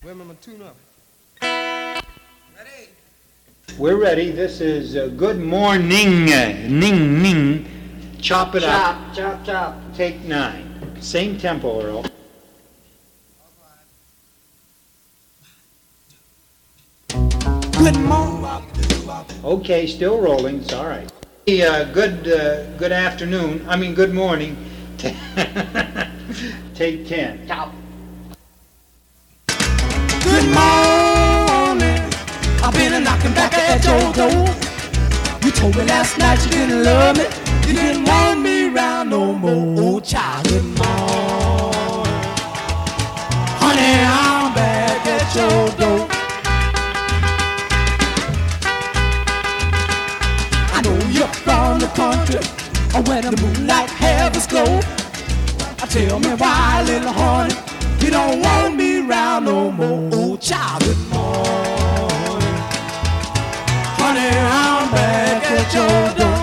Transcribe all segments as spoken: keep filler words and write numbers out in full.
Where am I gonna tune up? Ready? We're ready. This is uh, Good Morning, Ning Ning. Chop it chop, up. Chop, chop, chop. Take nine. Same tempo, Earl. Good morning. Okay, still rolling. It's all right. Hey, uh, good, uh, good afternoon. I mean, good morning. Take ten. Chop. Good morning. I've been a knocking back at your door. You told me last night you didn't love me. You didn't want me around no more. Oh, child, good morning. Honey, I'm back at your door. I know you're from the country, or where the moonlight heavens glow. Tell me why, little honey, you don't want me around no more. Oh, child, good morning. Honey, I'm back at your door.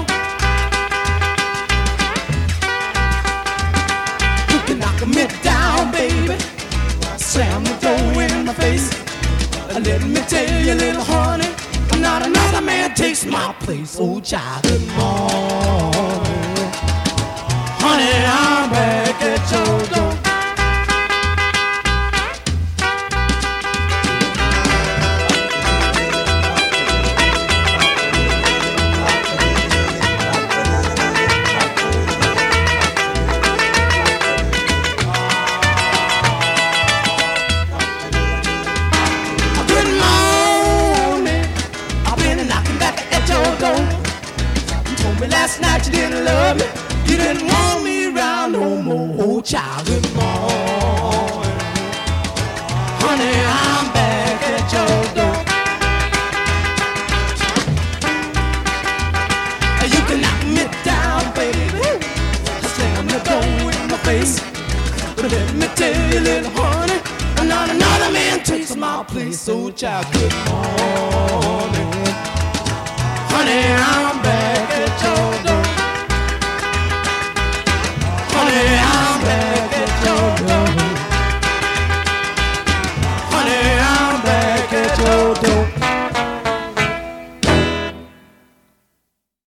You can knock me down, baby, slam the door in my face. Let me tell you, little honey, not another man takes my place. Oh, child, good morning. Honey, I'm back at your door. Good morning. I've been knocking back at your door. You told me last night you didn't love me. You didn't want me around no more. Oh, child, good morning. Honey, I'm back at your door. You can knock me down, baby, slam the door in my face. But let me tell you, little honey, not another man takes my place. Oh, child, good morning.